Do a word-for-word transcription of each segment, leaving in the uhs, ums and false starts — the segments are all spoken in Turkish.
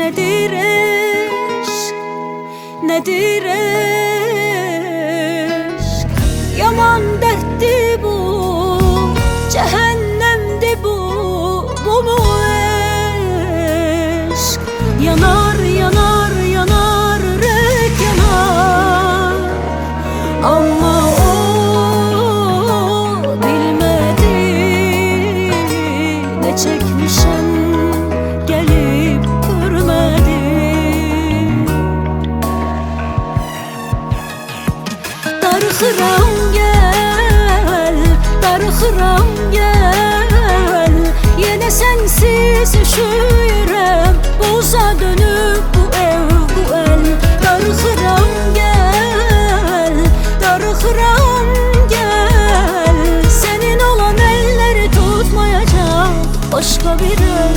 Nedir eşk, nedir eşk? Yaman dertti bu, cehennemdi bu, bu mu eşk? Yanar, yanar, yanar, yürek yanar. Ama o bilmedi ne çekmişem, gelip görmedi. Darıxıram gel, darıxıram gel. Yine sensiz üşüyürəm, buza dönüp bu ev, bu el. Darıxıram gel, darıxıram gel. Senin olan elleri tutmayacak başka bir el.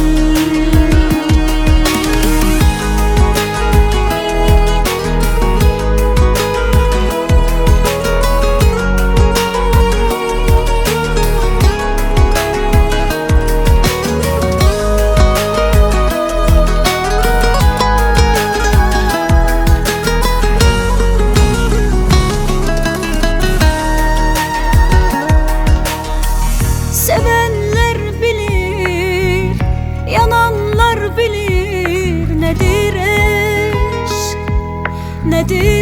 Sevenler bilir, yananlar bilir. Nedir eşk, nedir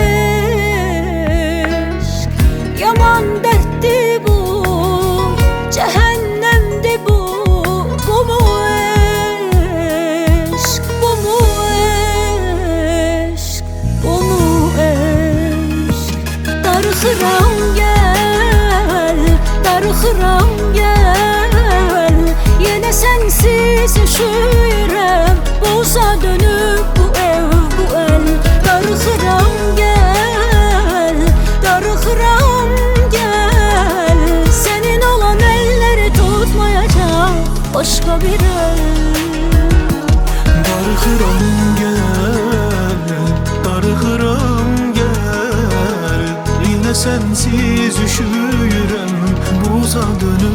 eşk? Yaman dertti bu, cehennemdi bu, bu mu eşk, bu mu eşk, bu mu eşk? Darıxıram gel, darıxıram gel. Yine sensiz üşüyürəm, buza dönüp bu ev, bu el. Darıxıram gel, darıxıram gel. Senin olan elleri tutmayacak başka bir el. Darıxıram gel, darıxıram gel. Yine sensiz üşüyürəm, buza dönüp